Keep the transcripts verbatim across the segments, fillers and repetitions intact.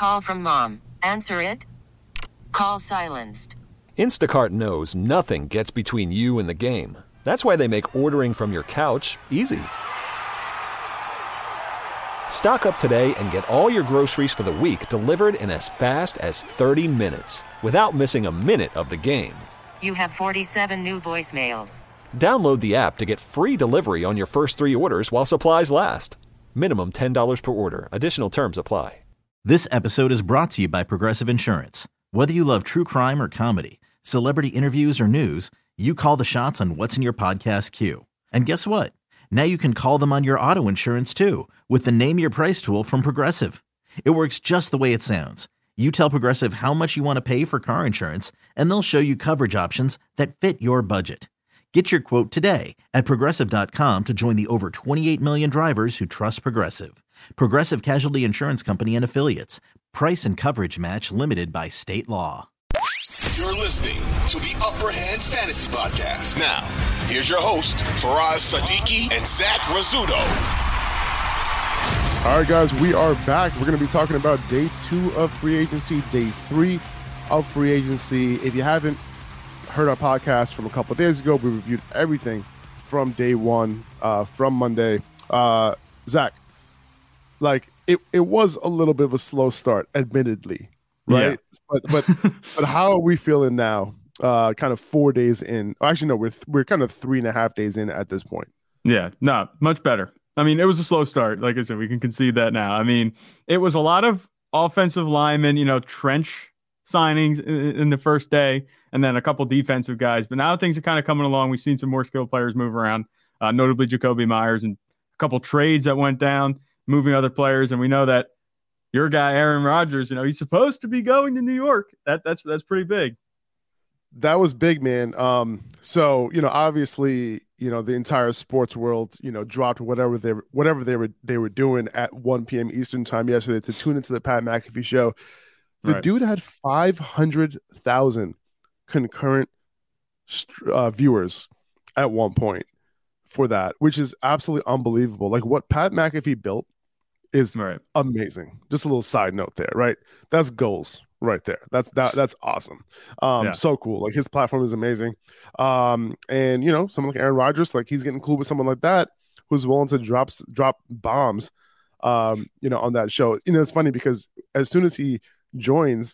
Call from mom. Answer it. Call silenced. Instacart knows nothing gets between you and the game. That's why they make ordering from your couch easy. Stock up today and get all your groceries for the week delivered in as fast as thirty minutes without missing a minute of the game. You have forty-seven new voicemails. Download the app to get free delivery on your first three orders while supplies last. Minimum ten dollars per order. Additional terms apply. This episode is brought to you by Progressive Insurance. Whether you love true crime or comedy, celebrity interviews or news, you call the shots on what's in your podcast queue. And guess what? Now you can call them on your auto insurance too with the Name Your Price tool from Progressive. It works just the way it sounds. You tell Progressive how much you want to pay for car insurance, and they'll show you coverage options that fit your budget. Get your quote today at Progressive dot com to join the over twenty-eight million drivers who trust Progressive. Progressive Casualty Insurance Company and Affiliates. Price and coverage match limited by state law. You're listening to the Upper Hand Fantasy Podcast. Now, here's your host, Faraz Siddiqui and Zach Rizzuto. All right, guys, we are back. We're going to be talking about day two of free agency, day three of free agency. If you haven't heard our podcast from a couple of days ago, we reviewed everything from day one, uh, from Monday. Uh, Zach, like it, it was a little bit of a slow start, admittedly, right? Yeah. But but but how are we feeling now? Uh, kind of four days in. Actually, no, we're th- we're kind of three and a half days in at this point. Yeah, no, much better. I mean, it was a slow start. Like I said, we can concede that now. I mean, it was a lot of offensive linemen, you know, trench signings in, in the first day, and then a couple defensive guys. But now things are kind of coming along. We've seen some more skilled players move around, uh, notably Jakobi Meyers, and a couple trades that went down, moving other players. And we know that your guy, Aaron Rodgers, you know, he's supposed to be going to New York. That that's that's pretty big. That was big, man. Um, so, you know, obviously, you know, the entire sports world, you know, dropped whatever they were, whatever they were they were doing at one p.m. Eastern time yesterday to tune into the Pat McAfee show. The right. dude had five hundred thousand concurrent uh, viewers at one point for that, which is absolutely unbelievable. Like what Pat McAfee built is right. amazing. Just a little side note there, right? That's goals. Right there. That's that. That's awesome. Um, yeah. So cool. Like his platform is amazing. Um, and you know, someone like Aaron Rodgers, like he's getting cool with someone like that who's willing to drop drop bombs. Um, you know, on that show. You know, it's funny because as soon as he joins,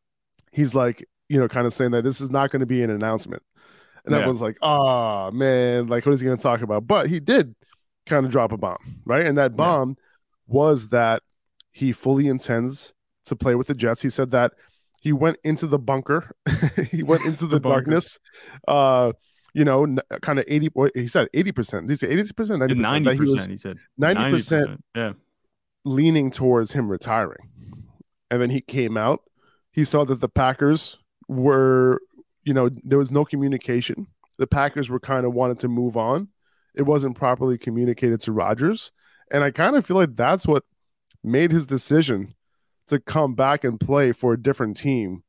he's like, you know, kind of saying that this is not going to be an announcement, and yeah. everyone's like, oh man, like what is he going to talk about? But he did kind of drop a bomb, right? And that bomb yeah. was that he fully intends to play with the Jets. He said that he went into the bunker. he went into the, the darkness. Uh, you know, n- kind of eighty. He said eighty percent. Did he say eighty percent? Ninety percent. Ninety percent. He said ninety percent. Yeah, leaning towards him retiring. And then he came out. He saw that the Packers were, you know, there was no communication. The Packers were kind of wanted to move on. It wasn't properly communicated to Rodgers, and I kind of feel like that's what made his decision to come back and play for a different team.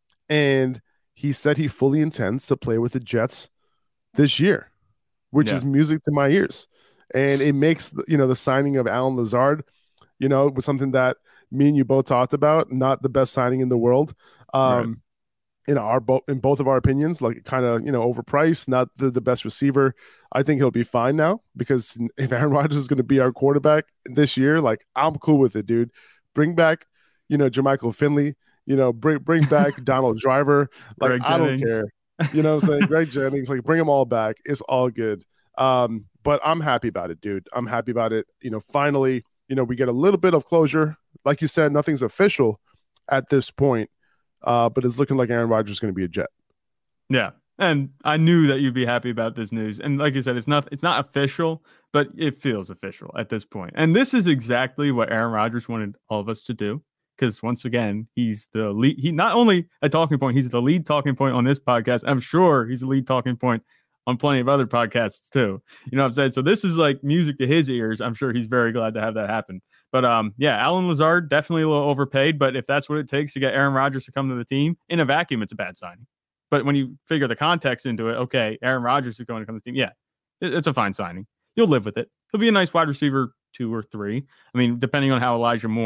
And he said he fully intends to play with the Jets this year, which yeah. is music to my ears. And it makes, you know, the signing of Allen Lazard, you know, was something that me and you both talked about, not the best signing in the world. Um, right. In our bo- in both of our opinions, like kind of, you know, overpriced, not the, the best receiver. I think he'll be fine now because if Aaron Rodgers is going to be our quarterback this year, like I'm cool with it, dude. Bring back, you know, Jermichael Finley, you know, bring bring back Donald Driver. Like, Greg I Jennings. Don't care. You know what I'm saying? Greg Jennings, like, bring them all back. It's all good. Um, but I'm happy about it, dude. I'm happy about it. You know, finally, you know, we get a little bit of closure. Like you said, nothing's official at this point, uh, but it's looking like Aaron Rodgers is going to be a Jet. Yeah. And I knew that you'd be happy about this news. And like you said, it's not it's not official, but it feels official at this point. And this is exactly what Aaron Rodgers wanted all of us to do. Because once again, he's the lead. He not only a talking point, he's the lead talking point on this podcast. I'm sure he's the lead talking point on plenty of other podcasts too. You know what I'm saying? So this is like music to his ears. I'm sure he's very glad to have that happen. But um, yeah, Allen Lazard, definitely a little overpaid. But if that's what it takes to get Aaron Rodgers to come to the team, in a vacuum, it's a bad signing. But when you figure the context into it, okay, Aaron Rodgers is going to come to the team. Yeah, it, it's a fine signing. You'll live with it. He'll be a nice wide receiver two or three. I mean, depending on how Elijah Moore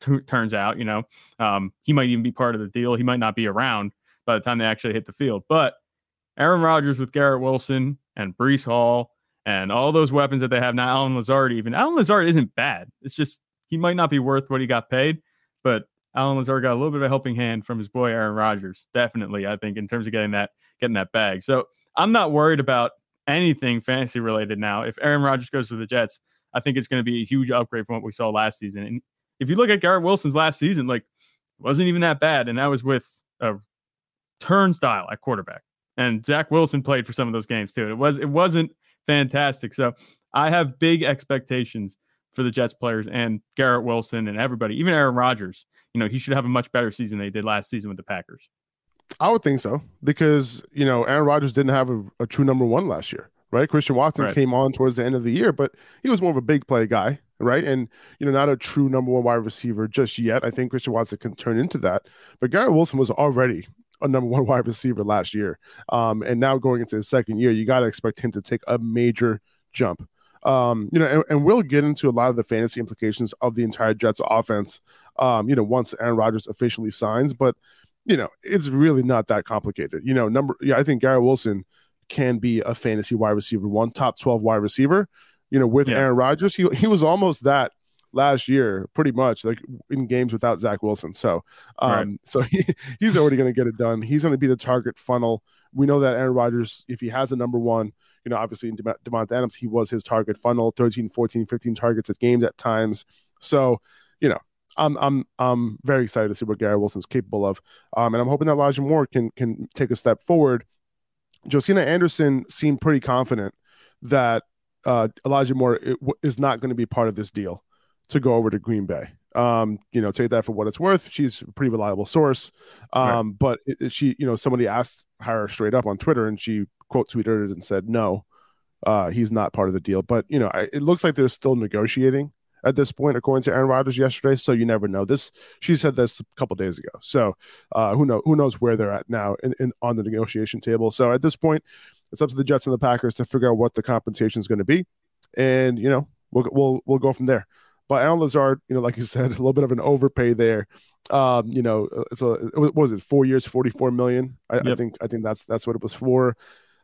t- turns out, you know, um, he might even be part of the deal. He might not be around by the time they actually hit the field. But Aaron Rodgers with Garrett Wilson and Breece Hall and all those weapons that they have now, Allen Lazard even. Allen Lazard isn't bad. It's just he might not be worth what he got paid, but Allen Lazard got a little bit of a helping hand from his boy Aaron Rodgers. Definitely, I think, in terms of getting that getting that bag. So I'm not worried about anything fantasy related now. If Aaron Rodgers goes to the Jets, I think it's going to be a huge upgrade from what we saw last season. And if you look at Garrett Wilson's last season, like, it wasn't even that bad, and that was with a turnstile at quarterback. And Zach Wilson played for some of those games too. It was it wasn't fantastic. So I have big expectations for the Jets players and Garrett Wilson and everybody, even Aaron Rodgers. You know, he should have a much better season than he did last season with the Packers. I would think so, because, you know, Aaron Rodgers didn't have a, a true number one last year, right? Christian Watson Right. came on towards the end of the year, but he was more of a big play guy, right? And, you know, not a true number one wide receiver just yet. I think Christian Watson can turn into that. But Garrett Wilson was already a number one wide receiver last year. Um, and now going into his second year, you got to expect him to take a major jump. Um, you know, and, and we'll get into a lot of the fantasy implications of the entire Jets offense, um, you know, once Aaron Rodgers officially signs. But, you know, it's really not that complicated. You know, number, yeah, I think Garrett Wilson can be a fantasy wide receiver, one top twelve wide receiver. You know, with Yeah. Aaron Rodgers, he he was almost that last year, pretty much, like in games without Zach Wilson. So, um, Right. so he, he's already going to get it done. He's going to be the target funnel. We know that Aaron Rodgers, if he has a number one, you know, obviously in De- Devonta Adams, he was his target funnel, thirteen, fourteen, fifteen targets at games at times. So, you know, I'm I'm I'm very excited to see what Garrett Wilson's capable of, um, and I'm hoping that Elijah Moore can can take a step forward. Josina Anderson seemed pretty confident that uh, Elijah Moore is not going to be part of this deal to go over to Green Bay. Um, you know, take that for what it's worth. She's a pretty reliable source. Um, right. But it, it, she, you know, somebody asked her straight up on Twitter, and she quote tweeted it and said, no, uh, he's not part of the deal. But, you know, I, it looks like they're still negotiating at this point, according to Aaron Rodgers yesterday. So you never know. This, she said this a couple days ago. So uh, who knows, who knows where they're at now in, in, on the negotiation table. So at this point, it's up to the Jets and the Packers to figure out what the compensation is going to be. And, you know, we'll, we'll, we'll go from there. But Allen Lazard, you know, like you said, a little bit of an overpay there. Um, you know, it's a, what was it, four years, forty-four million. I, yep. I think, I think that's, that's what it was for.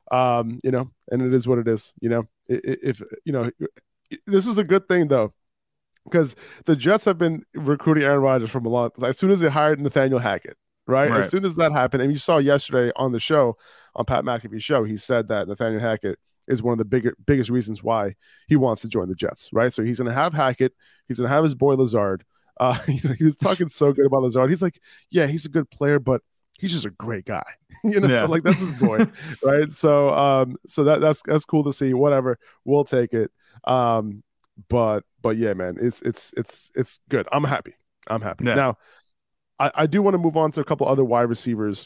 Um, you know, and it is what it is, you know, if, you know, this is a good thing though, because the Jets have been recruiting Aaron Rodgers from a long, as soon as they hired Nathaniel Hackett, right? right? As soon as that happened, and you saw yesterday on the show, on Pat McAfee's show, he said that Nathaniel Hackett is one of the bigger, biggest reasons why he wants to join the Jets, right? So he's going to have Hackett. He's going to have his boy Lazard. Uh, you know, he was talking so good about Lazard. He's like, yeah, he's a good player, but he's just a great guy. you know, yeah. So like that's his boy, right? So, um, so that that's that's cool to see. Whatever, we'll take it. Um, but but yeah, man, it's it's it's it's good. I'm happy. I'm happy. Yeah. Now, I, I do want to move on to a couple other wide receivers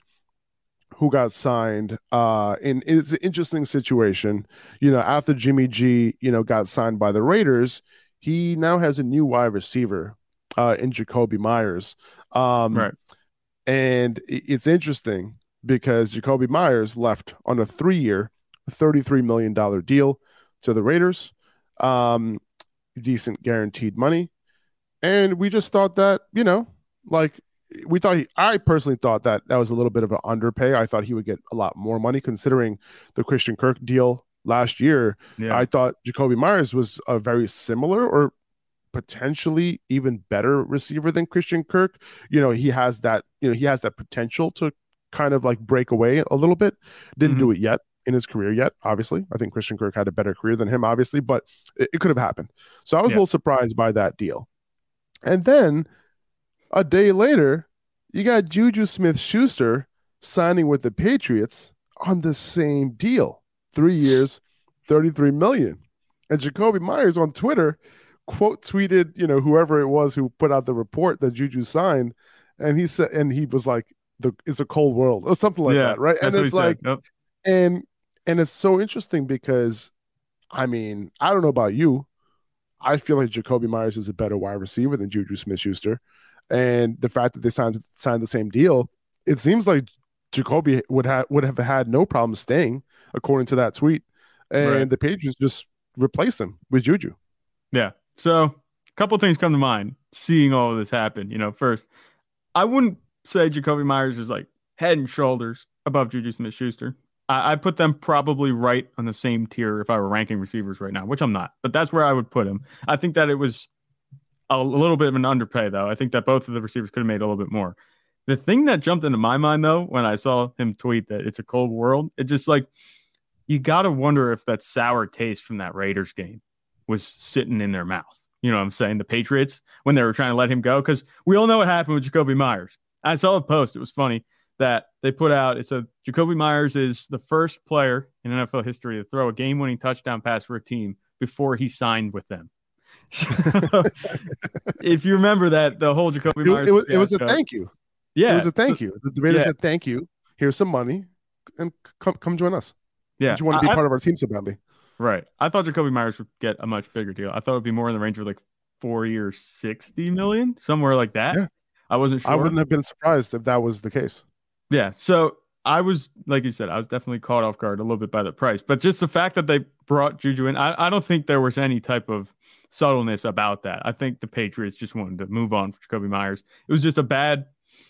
who got signed. Uh, and it's an interesting situation. You know, after Jimmy G, you know, got signed by the Raiders, he now has a new wide receiver uh, in Jacoby Myers. Um, right. And it's interesting because Jacoby Myers left on a three-year, thirty-three million dollars deal to the Raiders. Um, decent guaranteed money. And we just thought that, you know, like, we thought he, I personally thought that that was a little bit of an underpay. I thought he would get a lot more money considering the Christian Kirk deal last year. Yeah. I thought Jacoby Myers was a very similar or potentially even better receiver than Christian Kirk. You know, he has that, you know, he has that potential to kind of like break away a little bit. Didn't mm-hmm. do it yet in his career yet, obviously. I think Christian Kirk had a better career than him, obviously, but it, it could have happened. So I was yeah. a little surprised by that deal. And then a day later, you got Juju Smith-Schuster signing with the Patriots on the same deal. Three years, thirty-three million dollars. And Jacoby Myers on Twitter quote tweeted, you know, whoever it was who put out the report that Juju signed, and he said, and he was like, "The it's a cold world" or something like yeah, that, right? And it's like, yep. and and it's so interesting because, I mean, I don't know about you, I feel like Jacoby Myers is a better wide receiver than Juju Smith-Schuster. And the fact that they signed signed the same deal, it seems like Jacoby would have would have had no problem staying, according to that tweet. And right. the Patriots just replaced him with Juju. Yeah. So a couple things come to mind. seeing all of this happen, you know, first, I wouldn't say Jacoby Myers is like head and shoulders above Juju Smith-Schuster. I, I put them probably right on the same tier if I were ranking receivers right now, which I'm not, but that's where I would put him. I think that it was a little bit of an underpay, though. I think that both of the receivers could have made a little bit more. The thing that jumped into my mind, though, when I saw him tweet that it's a cold world, it just like, you got to wonder if that sour taste from that Raiders game was sitting in their mouth. You know what I'm saying? The Patriots, when they were trying to let him go, because we all know what happened with Jacoby Myers. I saw a post. It was funny that they put out. It said Jacoby Myers is the first player in N F L history to throw a game-winning touchdown pass for a team before he signed with them. So, if you remember that, the whole Jacoby Myers. It was, it was, it was a thank you. Yeah. It was a thank so, you. The Raiders yeah. said thank you. Here's some money and come come join us. Yeah. Since you want to be I, part of our team so badly. Right. I thought Jacoby Myers would get a much bigger deal. I thought it would be more in the range of like forty or sixty million, somewhere like that. Yeah. I wasn't sure. I wouldn't have been surprised if that was the case. Yeah. So I was, like you said, I was definitely caught off guard a little bit by the price. But just the fact that they brought Juju in, I, I don't think there was any type of subtleness about that. I think the Patriots just wanted to move on for Jacoby Myers. It was just a bad,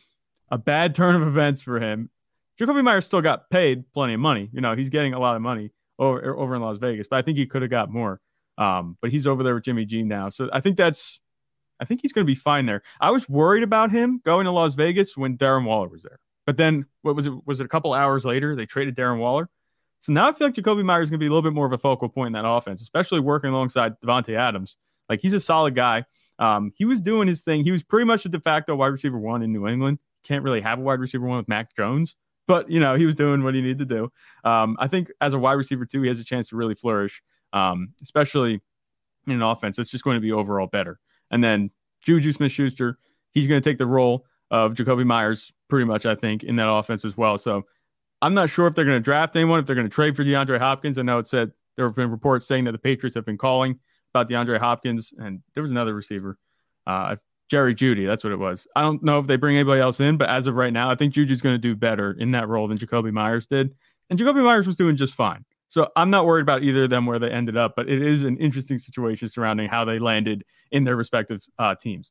a bad turn of events for him. Jacoby Myers still got paid plenty of money. You know, he's getting a lot of money over, over in Las Vegas, but I think he could have got more. Um, but he's over there with Jimmy G now. So I think that's, I think he's going to be fine there. I was worried about him going to Las Vegas when Darren Waller was there. But then what was it? Was it a couple hours later they traded Darren Waller? So now I feel like Jacoby Myers is going to be a little bit more of a focal point in that offense, especially working alongside Devontae Adams. Like, he's a solid guy. Um, he was doing his thing. He was pretty much a de facto wide receiver one in New England. Can't really have a wide receiver one with Mac Jones, but you know, he was doing what he needed to do. Um, I think as a wide receiver two, he has a chance to really flourish, um, especially in an offense that's just going to be overall better. And then Juju Smith-Schuster, he's going to take the role of Jacoby Myers pretty much, I think, in that offense as well. So I'm not sure if they're going to draft anyone, if they're going to trade for DeAndre Hopkins. I know it said there have been reports saying that the Patriots have been calling about DeAndre Hopkins, and there was another receiver, uh, Jerry Jeudy. That's what it was. I don't know if they bring anybody else in, but as of right now, I think Juju's going to do better in that role than Jacoby Myers did. And Jacoby Myers was doing just fine. So I'm not worried about either of them where they ended up, but it is an interesting situation surrounding how they landed in their respective uh, teams.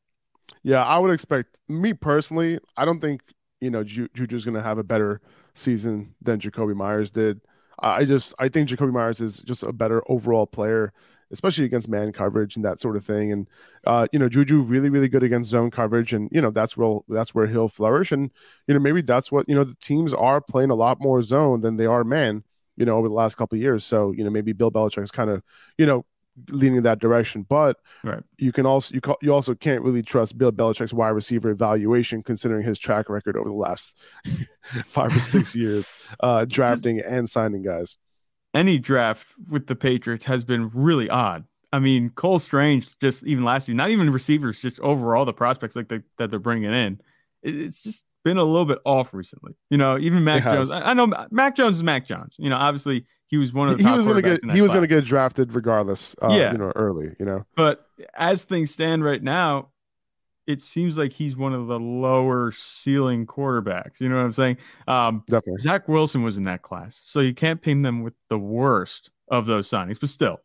Yeah, I would expect, me personally, I don't think, you know, Ju- Juju's going to have a better season than Jacoby Myers did. I just, I think Jacoby Myers is just a better overall player, especially against man coverage and that sort of thing. And, uh, you know, Juju really, really good against zone coverage. And, you know, that's where, that's where he'll flourish. And, you know, maybe that's what, you know, the teams are playing a lot more zone than they are man, you know, over the last couple of years. So, you know, maybe Bill Belichick's kind of, you know, leaning in that direction, but right. you can also you call, you also can't really trust Bill Belichick's wide receiver evaluation considering his track record over the last five or six years, uh, drafting and signing guys. Any draft with the Patriots has been really odd. I mean, Cole Strange, just even last season, not even receivers, just overall the prospects like the, that they're bringing in, it, it's just been a little bit off recently. You know, even Mac Jones. I, I know Mac Jones is Mac Jones. You know, obviously. He was one of the top he was going to get he was going to get drafted regardless. Uh, yeah, you know, early. You know, but as things stand right now, it seems like he's one of the lower ceiling quarterbacks. You know what I'm saying? Um, Definitely. Zach Wilson was in that class, so you can't pin them with the worst of those signings. But still,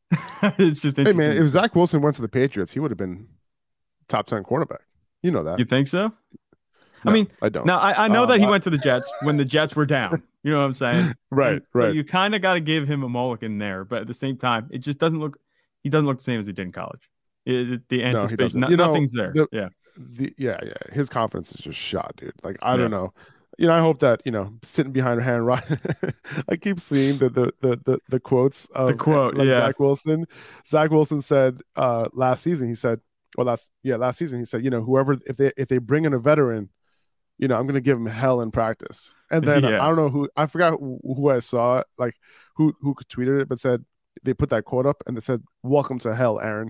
it's just interesting. Hey man, if Zach Wilson went to the Patriots, he would have been top ten quarterback. You know that? You think so? No, I mean, I don't. Now I, I know uh, that he I, went to the Jets when the Jets were down. You know what I'm saying? Right, and, right. You kind of got to give him a mulligan there, but at the same time, it just doesn't look. He doesn't look the same as he did in college. It, it, the anticipation, no, no, you know, nothing's there. The, yeah, the, yeah, yeah. His confidence is just shot, dude. Like I yeah. don't know. You know, I hope that you know, sitting behind Aaron Rodgers. I keep seeing the the the the, the quotes of the quote. Like yeah, Zach Wilson. Zach Wilson said uh, last season. He said, well, last yeah, last season he said, you know, whoever if they if they bring in a veteran. You know, I'm gonna give him hell in practice, and then yeah. I don't know who I forgot who, who I saw, like who who tweeted it, but said they put that quote up and they said, "Welcome to hell, Aaron."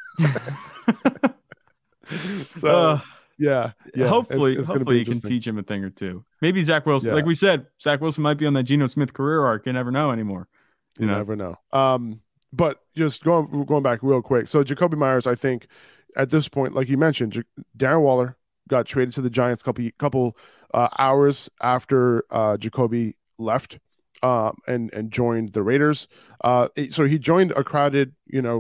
so uh, yeah, yeah. Hopefully, it's, it's hopefully you can teach him a thing or two. Maybe Zach Wilson, yeah. like we said, Zach Wilson might be on that Geno Smith career arc. You never know anymore. You, you know? never know. Um, but just going going back real quick. So Jacoby Myers, I think at this point, like you mentioned, J- Darren Waller got traded to the Giants a couple couple uh, hours after uh, Jacoby left uh, and and joined the Raiders. Uh, so he joined a crowded, you know,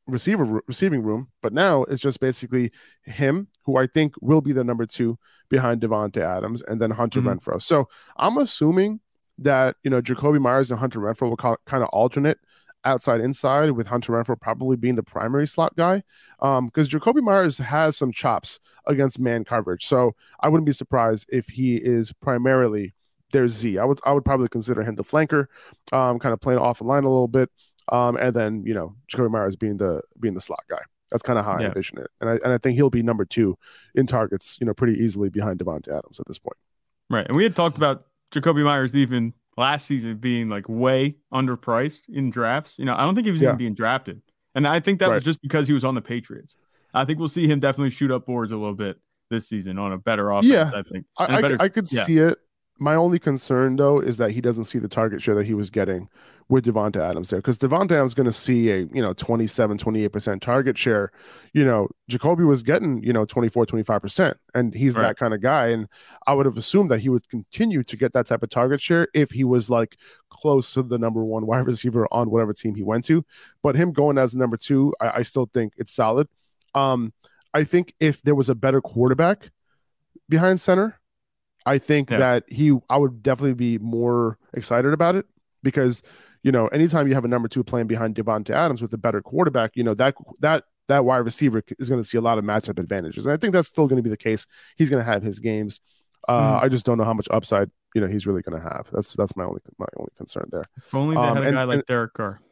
receiver receiving room, but now it's just basically him, who I think will be the number two behind Davante Adams, and then Hunter Mhm. Renfrow. So I'm assuming that, you know, Jacoby Myers and Hunter Renfrow will ca- kind of alternate outside inside, with Hunter Renfrow probably being the primary slot guy, um because Jacoby Myers has some chops against man coverage, so I wouldn't be surprised if he is primarily their Z. I would I would probably consider him the flanker, um kind of playing off the line a little bit, um and then, you know, Jacoby Myers being the being the slot guy. That's kind of how I Yeah. envision it, and I and I think he'll be number two in targets, you know, pretty easily behind Davante Adams at this point. Right. And we had talked about Jacoby Myers even last season being like way underpriced in drafts. You know, I don't think he was Yeah. even being drafted. And I think that was Right. just because he was on the Patriots. I think we'll see him definitely shoot up boards a little bit this season on a better offense, Yeah. I think. I, And a I, better- I could yeah. see it. My only concern, though, is that he doesn't see the target share that he was getting with Davante Adams there, because Davante Adams is going to see a, you know, twenty-seven, twenty-eight percent target share. You know, Jacoby was getting, you know, twenty-four, twenty-five percent, and he's Right. that kind of guy. And I would have assumed that he would continue to get that type of target share if he was like close to the number one wide receiver on whatever team he went to. But him going as number two, I, I still think it's solid. Um, I think if there was a better quarterback behind center, I think Yeah. that he, I would definitely be more excited about it, because, you know, anytime you have a number two playing behind Davante Adams with a better quarterback, you know, that, that, that wide receiver is going to see a lot of matchup advantages. And I think that's still going to be the case. He's going to have his games. Uh, Mm. I just don't know how much upside, you know, he's really going to have. That's, that's my only, my only concern there. If only they um, had a and- guy like and- Derek Carr.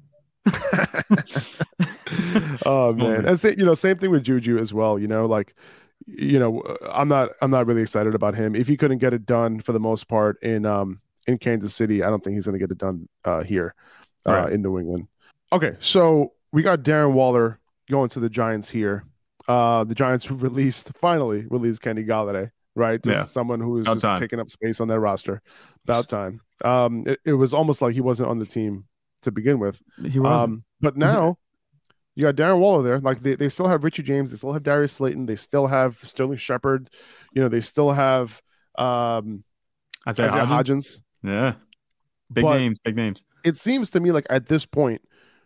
Oh man, Only. and say, you know, same thing with Juju as well. You know, like, you know, I'm not, I'm not really excited about him. If he couldn't get it done for the most part in, um, in Kansas City, I don't think he's going to get it done uh, here, uh, Right. in New England. Okay, so we got Darren Waller going to the Giants here. Uh, the Giants released, finally released Kenny Galladay, right? Just Yeah. someone who is About just time. taking up space on their roster. About time. Um, it, it was almost like he wasn't on the team to begin with. He wasn't. Um, but now you got Darren Waller there. Like they, they still have Richie James, they still have Darius Slayton, they still have Sterling Shepard, you know, they still have um Isaiah Isaiah Hodgins. Hodgins. Yeah. Big But names, big names. it seems to me like at this point,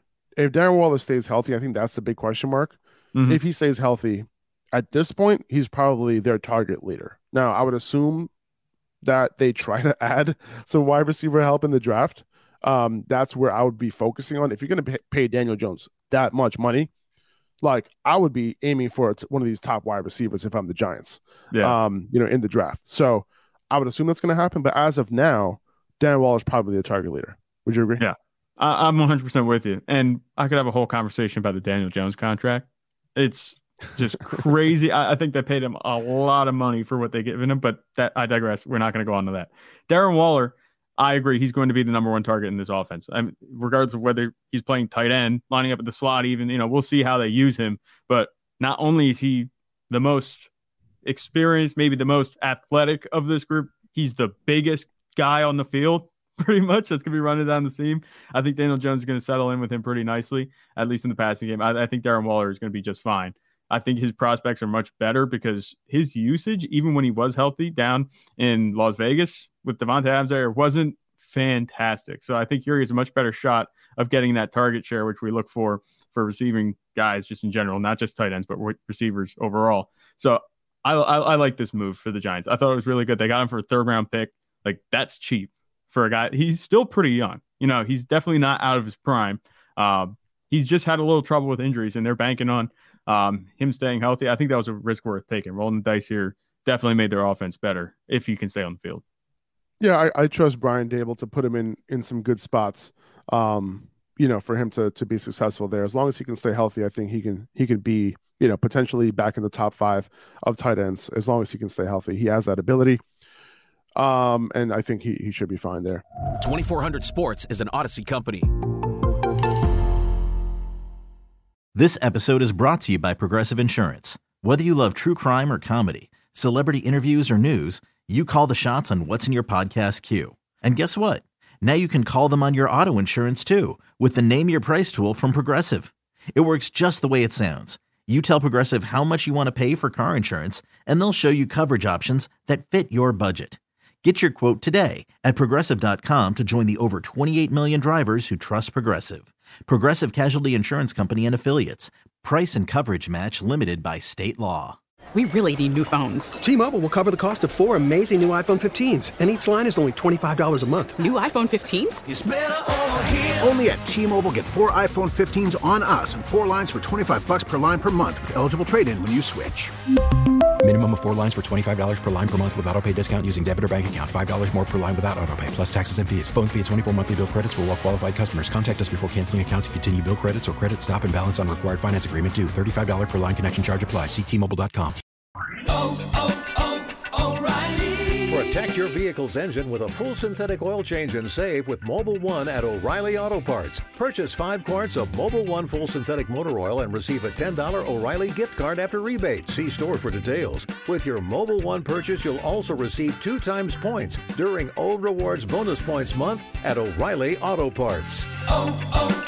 if Darren Waller stays healthy, I think that's the big question mark. Mhm. If he stays healthy, at this point, he's probably their target leader. Now, I would assume that they try to add some wide receiver help in the draft. Um, that's where I would be focusing on. If you're going to pay Daniel Jones that much money, like I would be aiming for one of these top wide receivers if I'm the Giants, Yeah. um, you know, in the draft. So I would assume that's going to happen. But as of now, Darren Waller is probably the target leader. Would you agree? Yeah. I, I'm one hundred percent with you. And I could have a whole conversation about the Daniel Jones contract. It's just crazy. I, I think they paid him a lot of money for what they given him, but that I digress. We're not going to go on to that. Darren Waller, I agree. He's going to be the number one target in this offense. I mean, regardless of whether he's playing tight end, lining up at the slot, even, you know, we'll see how they use him. But not only is he the most experienced, maybe the most athletic of this group, he's the biggest guy on the field, pretty much. That's going to be running down the seam. I think Daniel Jones is going to settle in with him pretty nicely, at least in the passing game. I, I think Darren Waller is going to be just fine. I think his prospects are much better because his usage, even when he was healthy down in Las Vegas with Davante Adams there, wasn't fantastic. So I think Yuri has a much better shot of getting that target share, which we look for for receiving guys just in general, not just tight ends, but receivers overall. So I, I, I like this move for the Giants. I thought it was really good. They got him for a third round pick. Like, that's cheap for a guy. He's still pretty young. You know, he's definitely not out of his prime. Um, he's just had a little trouble with injuries, and they're banking on um, him staying healthy. I think that was a risk worth taking. Rolling the dice here definitely made their offense better if he can stay on the field. Yeah, I, I trust Brian Dable to put him in in some good spots. Um, you know, for him to to be successful there. As long as he can stay healthy, I think he can he can be, you know, potentially back in the top five of tight ends. As long as he can stay healthy, he has that ability. Um, and I think he he should be fine there. twenty-four hundred Sports is an Odyssey company. This episode is brought to you by Progressive Insurance. Whether you love true crime or comedy, celebrity interviews or news, you call the shots on what's in your podcast queue. And guess what? Now you can call them on your auto insurance too with the Name Your Price tool from Progressive. It works just the way it sounds. You tell Progressive how much you want to pay for car insurance, and they'll show you coverage options that fit your budget. Get your quote today at Progressive dot com to join the over twenty-eight million drivers who trust Progressive. Progressive Casualty Insurance Company and Affiliates. Price and coverage match limited by state law. We really need new phones. T-Mobile will cover the cost of four amazing new iPhone fifteens, and each line is only twenty-five dollars a month. New iPhone fifteens? It's better over here. Only at T-Mobile, get four iPhone fifteens on us and four lines for twenty-five dollars per line per month with eligible trade-in when you switch. Minimum of four lines for twenty-five dollars per line per month with autopay discount using debit or bank account. five dollars more per line without autopay, plus taxes and fees. Phone fee at twenty-four monthly bill credits for well-qualified customers. Contact us before canceling account to continue bill credits or credit stop and balance on required finance agreement due. thirty-five dollars per line connection charge applies. See T Mobile dot com. Oh, oh, oh, O'Reilly. Protect your vehicle's engine with a full synthetic oil change and save with Mobil one at O'Reilly Auto Parts. Purchase five quarts of Mobil one full synthetic motor oil and receive a ten dollars O'Reilly gift card after rebate. See store for details. With your Mobil one purchase, you'll also receive two times points during O Rewards Bonus Points Month at O'Reilly Auto Parts. Oh, oh.